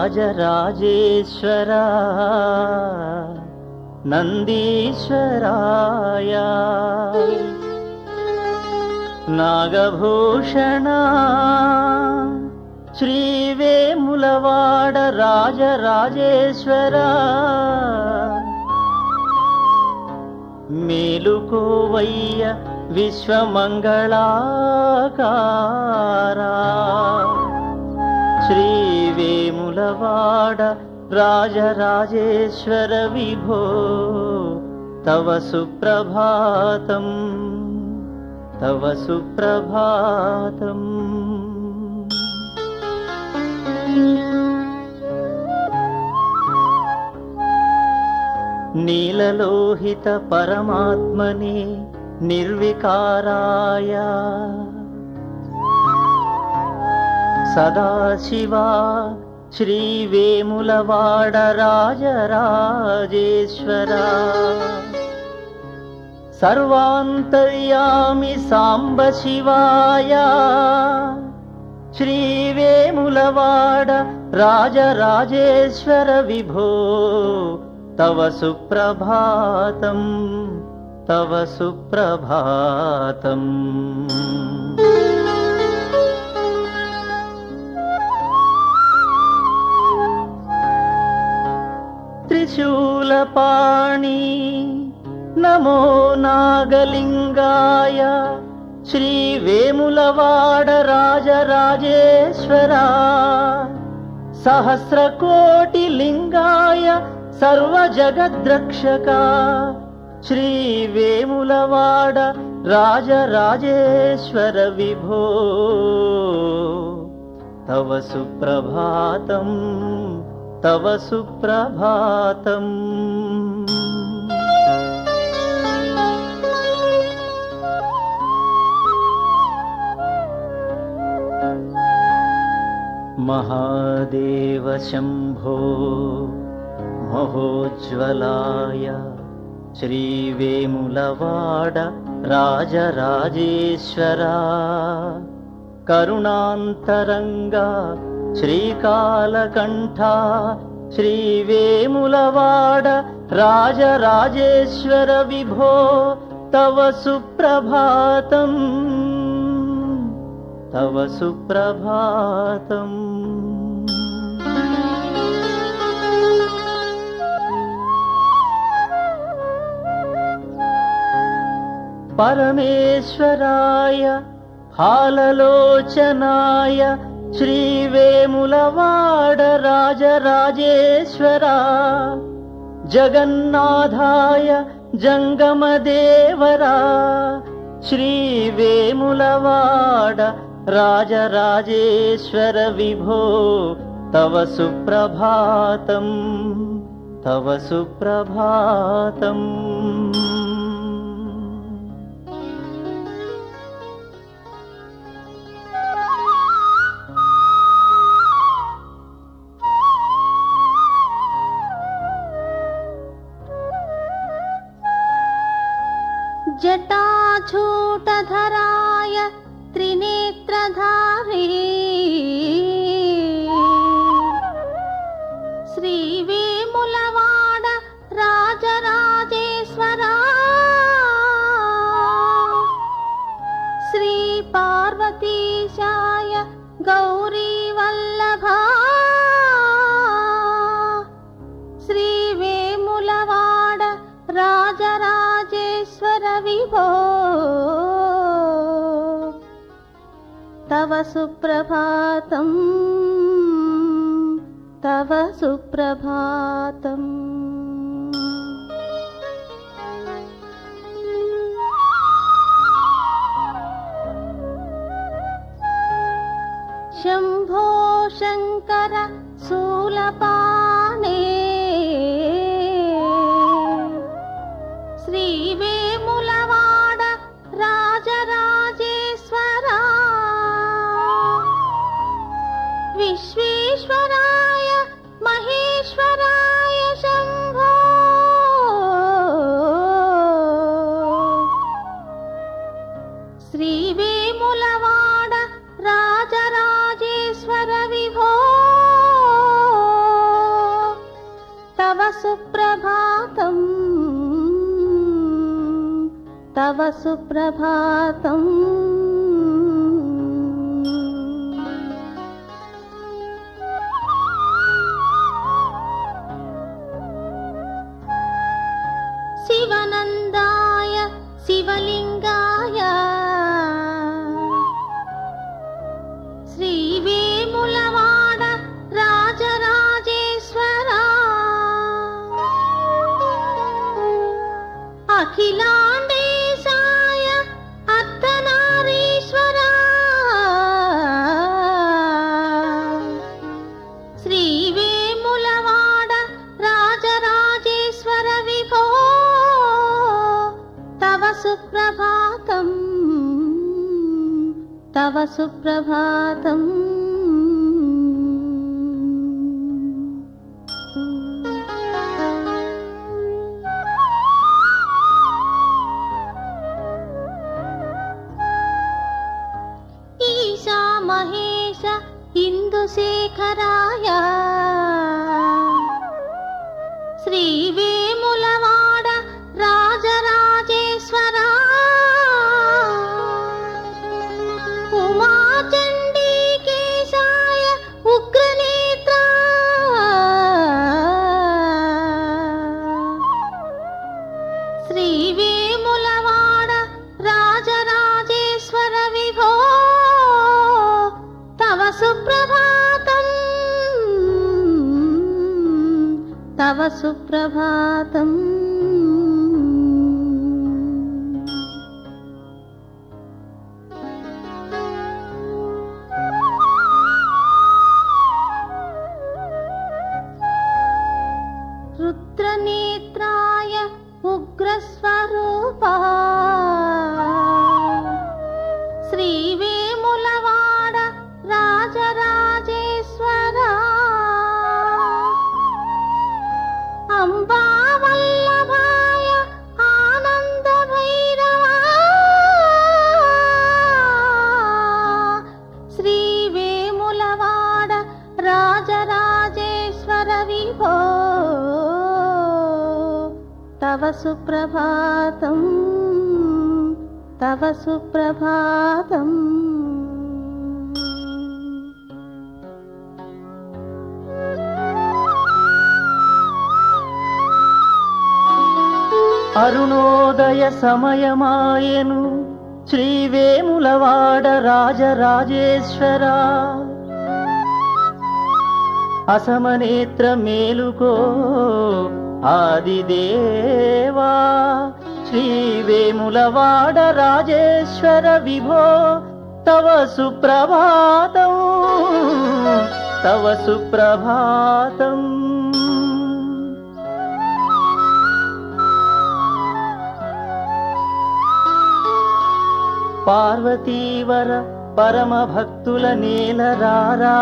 రాజరాజేశ్వరా నందీశ్వరాయ నాగభూషణ శ్రీవేములవాడ రాజరాజేశ్వరా మేలుకోవయ్య విశ్వమంగళాకారా శ్రీవేములవాడ రాజరాజేశ్వర విభో తవ సుప్రభాతం తవ సుప్రభాతం. నీలలోహిత పరమాత్మనే నిర్వికారాయ సదాశివా శ్రీవేములవాడ రాజరాజేశ్వరా సర్వాంతర్యామి సాంబ శివాయ శ్రీవేములవాడ రాజరాజేశ్వర విభో తవ సుప్రభాతం తవ సుప్రభాతం. త్రిశూలపాణి నమో నాగలింగాయ శ్రీవేములవాడ రాజరాజేశ్వరా సహస్రకోటి లింగాయ సర్వజగద్రక్షక శ్రీవేములవాడ రాజరాజేశ్వర విభో తవ సుప్రభాతం తవ సుప్రభాతం. మహాదేవ శంభో మహోజ్వలాయ శ్రీవేములవాడ రాజరాజేశ్వరా కరుణాంతరంగా శ్రీకాళకంఠ శ్రీవేములవాడ రాజరాజేశ్వర విభో తవ సుప్రభాతం తవ సుప్రభాతం. పరమేశ్వరాయ ఫాలలోచనాయ శ్రీవేములవాడ రాజరాజేశ్వరా జగన్నాథాయ జంగమదేవరా శ్రీవేములవాడ రాజరాజేశ్వర విభో తవ సుప్రభాతం తవ సుప్రభాతం. జటాఛూటధరాయ త్రినేత్రధారీ శ్రీవేములవాడ రాజరాజేశ్వరా శ్రీ పార్వతీశాయ గౌరీవల్లభా శ్రీవేములవాడ రాజరాజేశ్వర విభో తవ సుప్రభాతం తవ సుప్రభాతం. శంభో శంకర శూలపాణే శ్రీవేములవాడ రాజరాజేశ్వరా విశ్వేశ్వరాయ మహేశ్వరాయ శంభో శ్రీవేములవాడ రాజరాజేశ్వర విభో తవ సుప్రభాతం. శివనందాయ శివలింగాయ శ్రీవేములవాడ రాజరాజేశ్వర అఖిలాండేశాయ అర్ధనారీశ్వర శ్రీవేములవాడ రాజరాజేశ్వర విభో తవ సుప్రభాతం తవ సుప్రభాతం. ఈశా మహేశ ఇందుశేఖరాయ శ్రీవేములవాడ రాజరాజేశ్వర ఉమాచండీకేశాయ ఉగ్రనేత్ర శ్రీవేములవాడ రాజరాజేశ్వర విభో తవ సుప్రభాతం తవ సుప్రభాతం. రుద్రనేత్రాయ ఉగ్రస్వరూపా శ్రీవేములవాడ రాజరాజేశ్వర అంబావల్లభాయ ఆనంద భైరవ శ్రీవేములవాడ రాజరాజేశ్వర విభో తవ సుప్రభాతం తవ సుప్రభాతం. అరుణోదయ సమయమాయెను శ్రీవేములవాడ రాజరాజేశ్వర అసమనేత్ర మేలుకో ఆదిదేవా శ్రీవేములవాడ రాజేశ్వర విభో తవ సుప్రభాతం తవ సుప్రభాతం. పార్వతీవర పరమ భక్తుల నేలరారా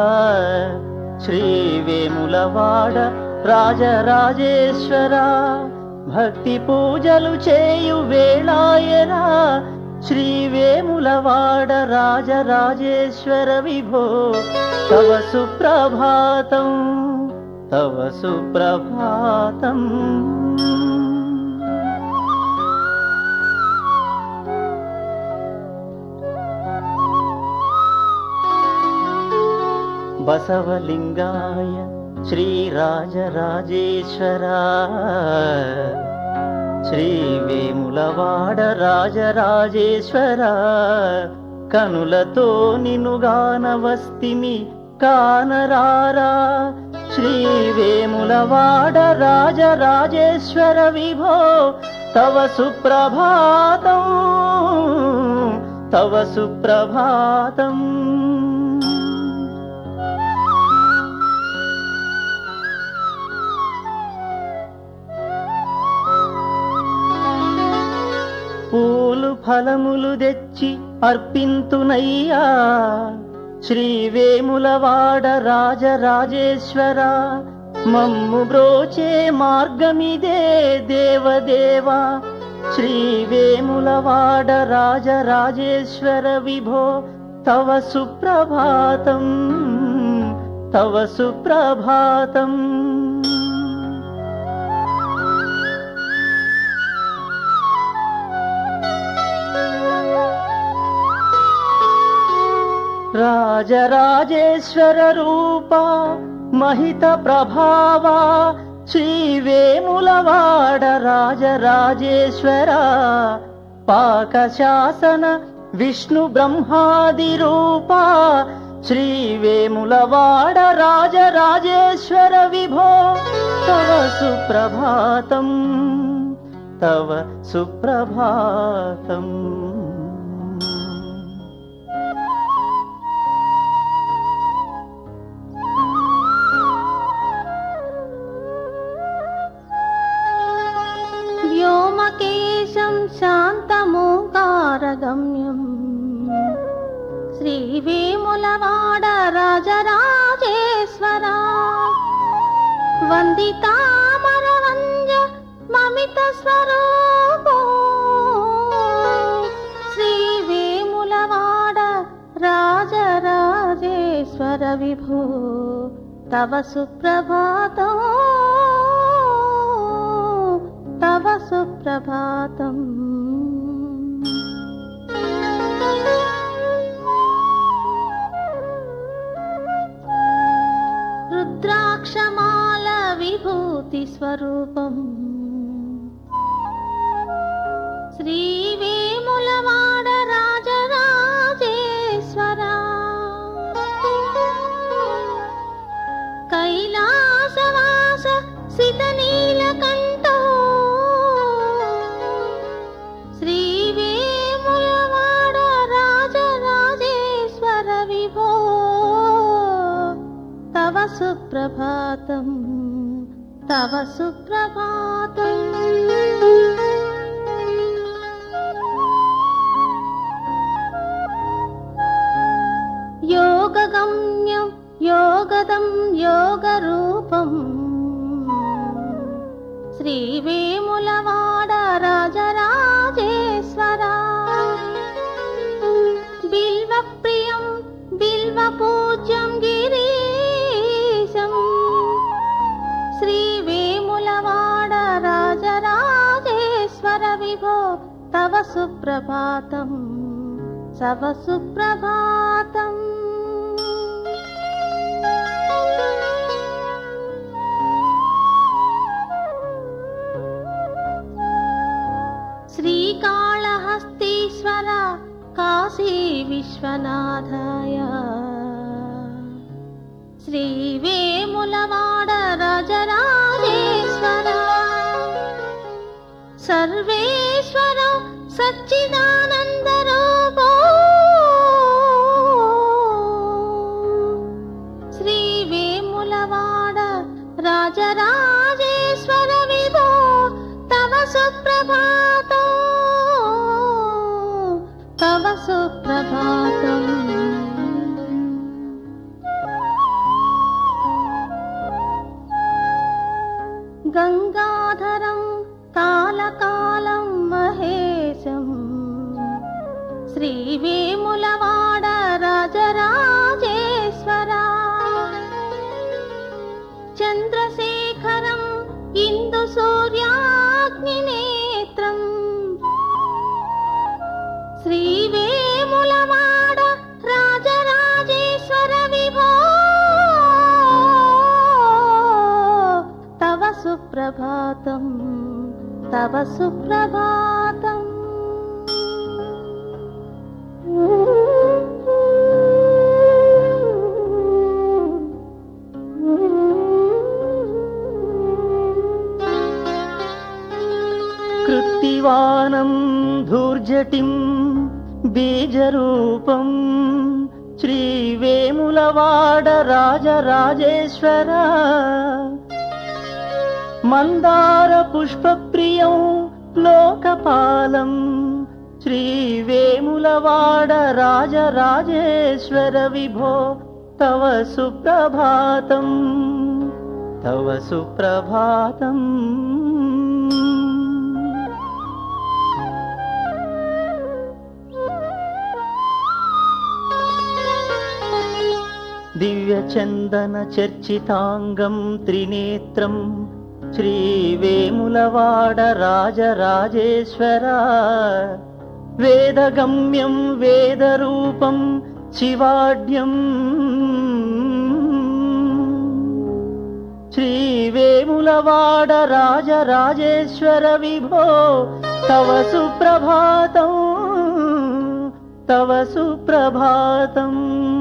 శ్రీవేములవాడ రాజరాజేశ్వర భక్తి పూజలు చేయు వేళాయనా శ్రీవేములవాడ రాజరాజేశ్వర విభో తవ సుప్రభాతం తవ సుప్రభాతం. బసవలింగాయ శ్రీరాజరాజేశ్వర శ్రీవేములవాడ రాజరాజేశ్వర కనులతో నినుగానవస్తిమి కానరారా శ్రీవేములవాడ రాజరాజేశ్వర విభో తవ సుప్రభాతం తవ సుప్రభాతం. పూలు ఫలములు తెచ్చి అర్పింతునయ్యా శ్రీవేములవాడ రాజరాజేశ్వర మమ్ము బ్రోచే మార్గమిదే దేవదేవా శ్రీవేములవాడ రాజరాజేశ్వర విభో తవ సుప్రభాతం తవ సుప్రభాతం. రాజరాజేశ్వర రూపా మహిత ప్రభావా శ్రీ వేములవాడ రాజరాజేశ్వర పాకశాసన విష్ణు బ్రహ్మాది రూపా శ్రీ వేములవాడ రాజరాజేశ్వర విభో తవ సుప్రభాతం తవ సుప్రభాతం. వ్యోమకేశం శాంతమోకారగమ్యం శ్రీ వేములవాడ రాజరాజేశ్వర వందితామరవంజ మమిత స్వరూపో శ్రీ వేములవాడ రాజరాజేశ్వర విభో తవ సుప్రభాతం తవ సుప్రభాతం. రుద్రాక్షమాల విభూతి స్వరూపం శ్రీ వేములవాడ రాజరాజేశ్వర కైలాసవాస సితనీలకంఠో శ్రీ వేములవాడ రాజరాజేశ్వర విభో తవ సుప్రభాతం తవ సుప్రభాతం. యోగగమ్యం యోగదం యోగరూపం శ్రీ వేములవాడ రాజరాజేశ్వర బిల్వప్రియం బిల్వపూజ్యం గిరీశం శ్రీ వేములవాడ రాజరాజేశ్వర విభో తవ సుప్రభాతం తవ సుప్రభాతం. శ్రీకాళహస్తీశ్వర కాశీ విశ్వనాథాయ శ్రీ వేములవాడ రాజరాజేశ్వర సర్వేశ్వర సచ్చిదానంద రూపో శ్రీ వేములవాడ రాజరాజేశ్వర విభో తవ సుప్రభాతం తవ సుప్రభాతం. గంగాధరం కాలకాలం మహేశం శ్రీ వేములవాడ రాజరాజేశ్వర చంద్రశేఖరం ఇందు సూర్యాగ్నినేత్రం శ్రీ వేములవాడ రాజరాజేశ్వర విభో తవ సుప్రభాతం తవ సుప్రభాతం. కృత్తివానం ధూర్జటిం బీజరూపం శ్రీ వేములవాడ రాజరాజేశ్వర మందార పుష్పప్రియం లోకపాలం శ్రీ వేములవాడ రాజరాజేశ్వర విభో తవ సుప్రభాతం తవ సుప్రభాతం. దివ్యచందన చర్చితాంగం త్రినేత్రం శ్రీ వేములవాడ రాజరాజేశ్వర వేదగమ్యం వేదరూపం శివాఢ్యం శ్రీవేములవాడ రాజరాజేశ్వర విభో తవ సుప్రభాతం తవ సుప్రభాతం.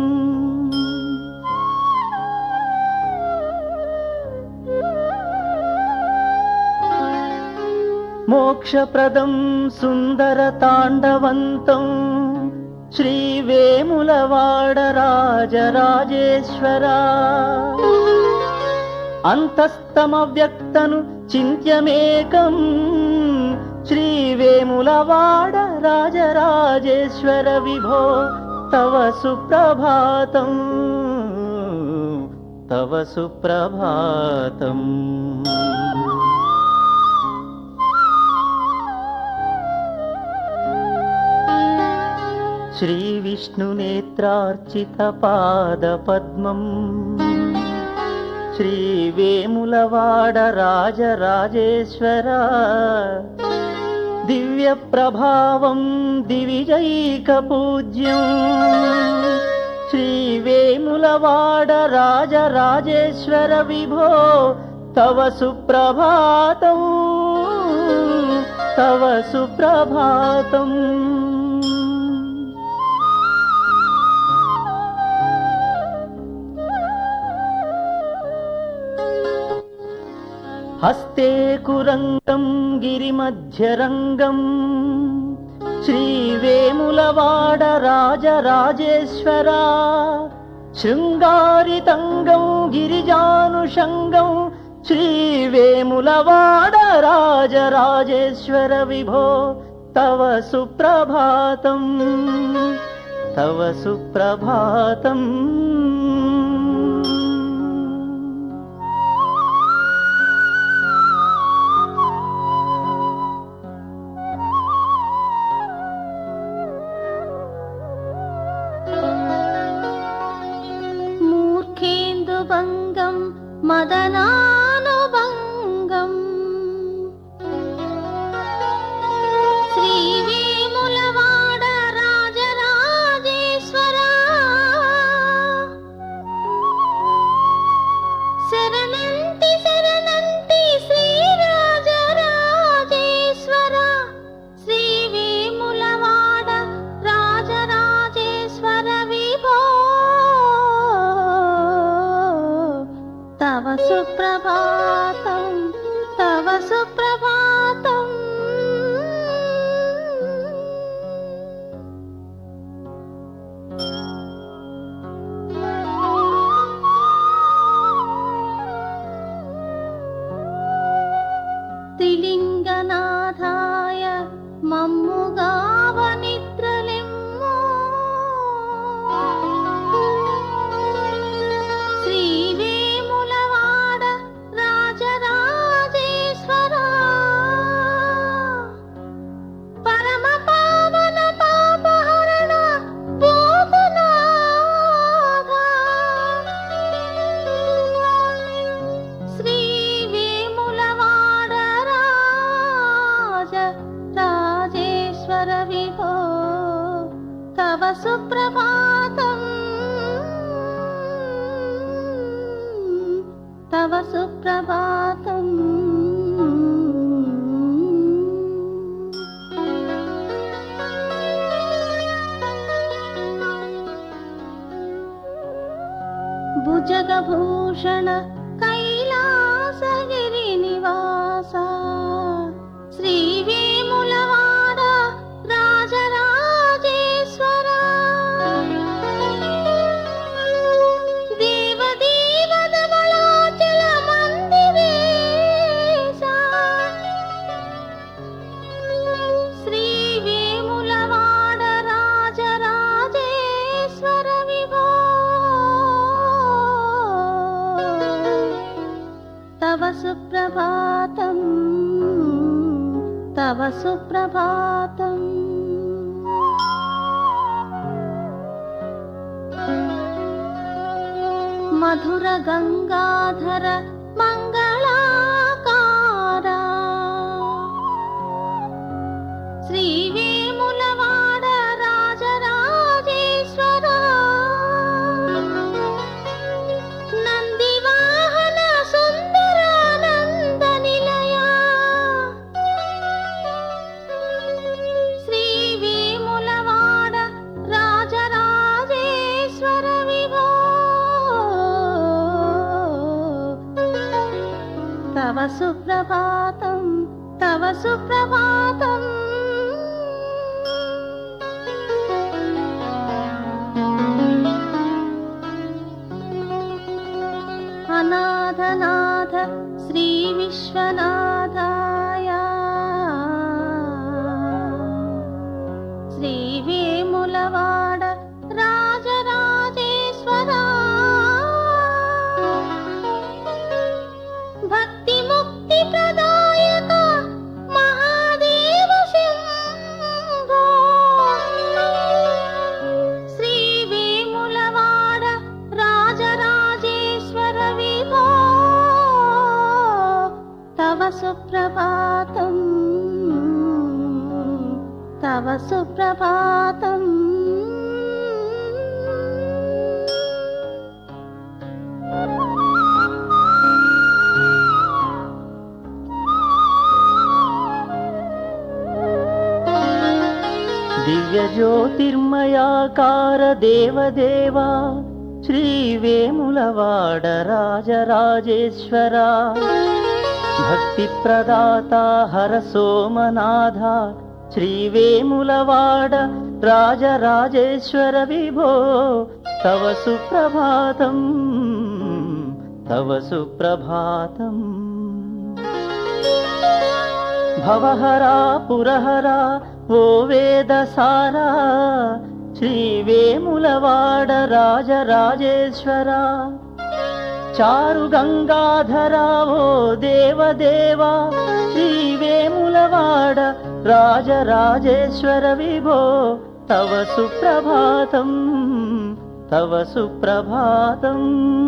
మోక్షప్రదం సుందర తాండవంతం శ్రీవేములవాడ రాజరాజేశ్వరా. అంతస్తమవ్యక్తను చింత్యమేకం శ్రీవేములవాడ రాజరాజేశ్వర విభో తవ సుప్రభాతం తవ సుప్రభాతం. శ్రీవిష్ణునేత్రార్చిత పాదపద్మం శ్రీవేములవాడ రాజరాజేశ్వరా. దివ్య ప్రభావం దివిజైకపూజ్యం శ్రీవేములవాడ రాజరాజేశ్వర విభో తవ సుప్రభాతం తవ సుప్రభాతం. హస్తే కురంగం గిరిమధ్యరంగం శ్రీవేములవాడ రాజరాజేశ్వరా. శృంగారితంగం గిరిజానుషంగం శ్రీవేములవాడ రాజరాజేశ్వర విభో తవ సుప్రభాతం తవ సుప్రభాతం. భంగం మదనానుభంగం శ్రీవేములవాడ రాజరాజేశ్వరా. శరణంటి శరణంటి శ్రీరాజరాజేశ్వరా. శ్రీవేములవాడ రాజరాజేశ్వర విభో తవ సుప్రభాతం తవ సుప్రభాతం. త్రిలింగనాథాయ మమ్ముగావ నిద్రలెమ్మో శ్రీవేములవాడ రాజరాజేశ్వరా. పరమ పావన పాపహరణ భూతనాథ శ్రీవేములవాడ రాజరాజేశ్వర విభో తవ సుప్రభాతం తవ సుప్రభాతం. భుజగభూషణ కైలాసగిరి నివాస శ్రీవేములవాడ రాజరాజేశ్వరా. దేవదేవదమళాచల మందిరేశ శ్రీవేములవాడ రాజరాజేశ్వర విభో తవ సుప్రభాతం తవ సుప్రభాతం. మధుర గంగాధర మంగళాకారా శ్రీవేములవాడ రాజరాజేశ్వరా. సుప్రభాతం అనాథనాథ శ్రీ విశ్వనాథాయ శ్రీ వేములవాడ రాజరాజేశ్వరా భక్తి ముక్తి ప్రదాయక మహాదేవ శంభో శ్రీ వేములవాడ రాజరాజేశ్వర విభో తవ సుప్రభాతం తవ సుప్రభాతం దివ్య జ్యోతిర్మయాకార దేవదేవా శ్రీ వేములవాడ రాజరాజేశ్వర భక్తి ప్రదాత హర సోమనాథ శ్రీ వేములవాడ రాజరాజేశ్వర విభో తవ సుప్రభాతం తవ సుప్రభాతం భవహరా పురహరా ఓ వేదసారా శ్రీ వేములవాడ రాజరాజేశ్వర చారు గంగాధరా ఓ దేవదేవా శ్రీ వేములవాడ రాజరాజేశ్వర విభో తవ సుప్రభాతం తవ సుప్రభాతం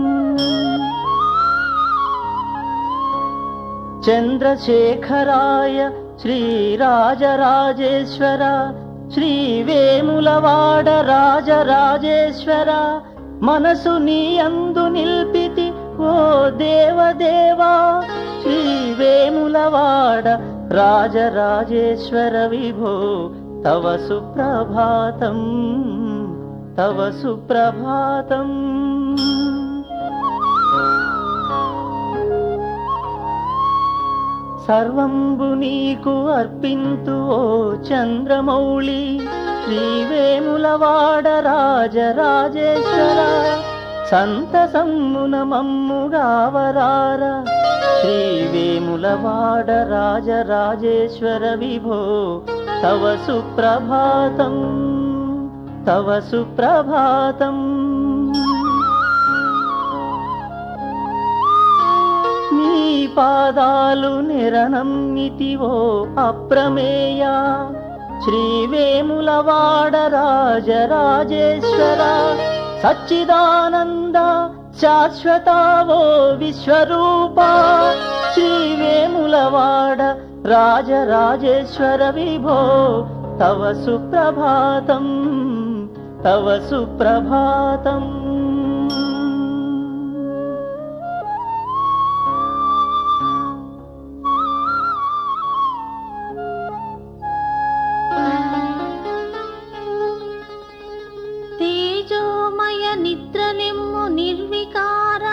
చంద్రశేఖరాయ శ్రీరాజరాజేశ్వర శ్రీ వేములవాడ రాజరాజేశ్వర మనసు నీ అందు నిల్పితి ఓ దేవదేవా శ్రీ వేములవాడ రాజరాజేశ్వర విభో తవ సుప్రభాతం తవ సుప్రభాతం సర్వంబు నీకు అర్పింతు ఓ చంద్రమౌళి శ్రీ వేములవాడ రాజరాజేశ్వర సంతసమ్మున మమ్ముగావరార శ్రీ వేములవాడ రాజరాజేశ్వర విభో తవ సుప్రభాతం తవ సుప్రభాతం నీ పాదాలు నిరనమ్మితివో అప్రమేయ శ్రీ వేములవాడ రాజరాజేశ్వర సచ్చిదానంద శాశ్వతావో విశ్వరూప శ్రీ వేములవాడ రాజరాజేశ్వర విభో తవ సుప్రభాతం తవ సుప్రభాతం తేజోమయ నిద్రనిమ్ము నిర్వికారా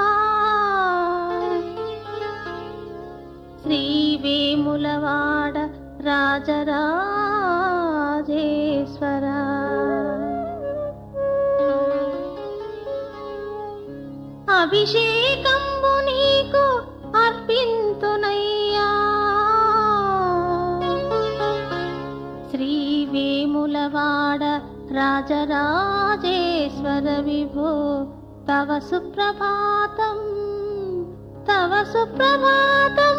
శ్రీ వేములవాడ రాజరాజేశ్వర అభిషేకంబు నీకు అర్పింతునయ్యా శ్రీ వేములవాడ రాజరాజేశ్వర విభో తవ సుప్రభాతం తవ సుప్రభాతం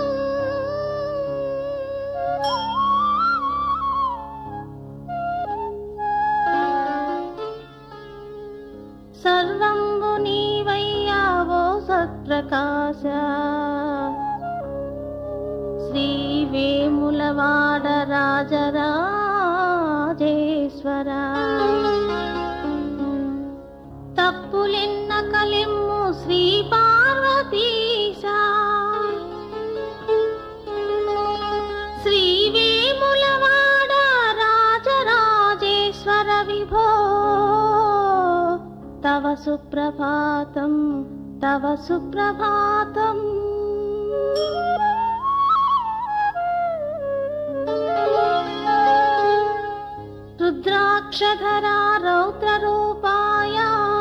సర్వంబు నీవయ్యావో సత్ప్రకాశ శ్రీ వేములవాడ రాజరాజేశ్వర తప్పులెన్న కలిమ్ము శ్రీ పార్వతీశ శ్రీ వేములవాడ రాజరాజేశ్వర విభో తవ సుప్రభాతం తవ సుప్రభాతం వక్షధరా రౌద్రరూపాయ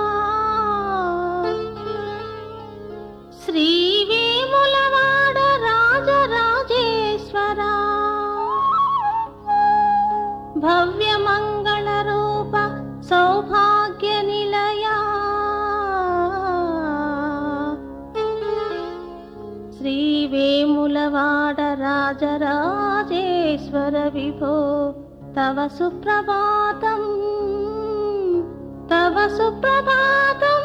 శ్రీ వేములవాడ రాజరాజేశ్వరా భవ్యమంగళ రూప సౌభాగ్య నిలయా శ్రీ వేములవాడ రాజరాజేశ్వర విభో తవ సుప్రభాతం తవ సుప్రభాతం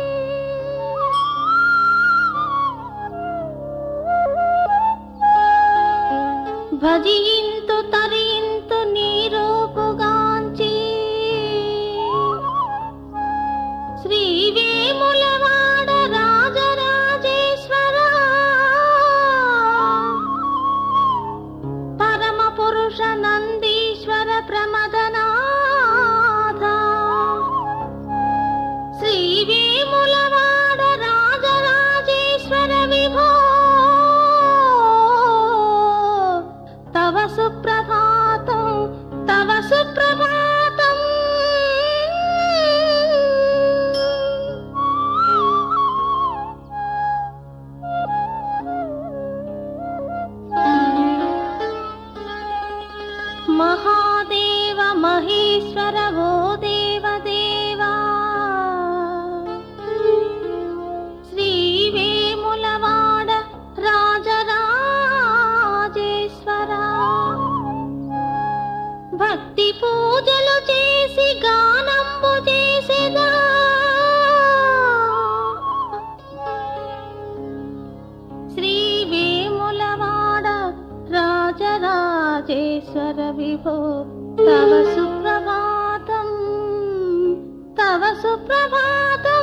భజింతు తరింతు నీ రూపుగాంచి శ్రీ వేములవాడ రాజరాజేశ్వరా పరమ పురుష నందీశ్వర ప్రమదనాథ శ్రీ వేములవాడ రాజరాజేశ్వర విభో తవ సుప్రభాతం తవ సుప్రభాతం మహాదేవ మహేశ్వర ఓ దేవదేవా శ్రీ వేములవాడ రాజరాజేశ్వరా భక్తి పూజలు చేసి గానంబు చేసేదా శ్రీ వేములవాడ రాజరాజేశ్వర విభో తవ సుప్రభాతం తవ సుప్రభాతం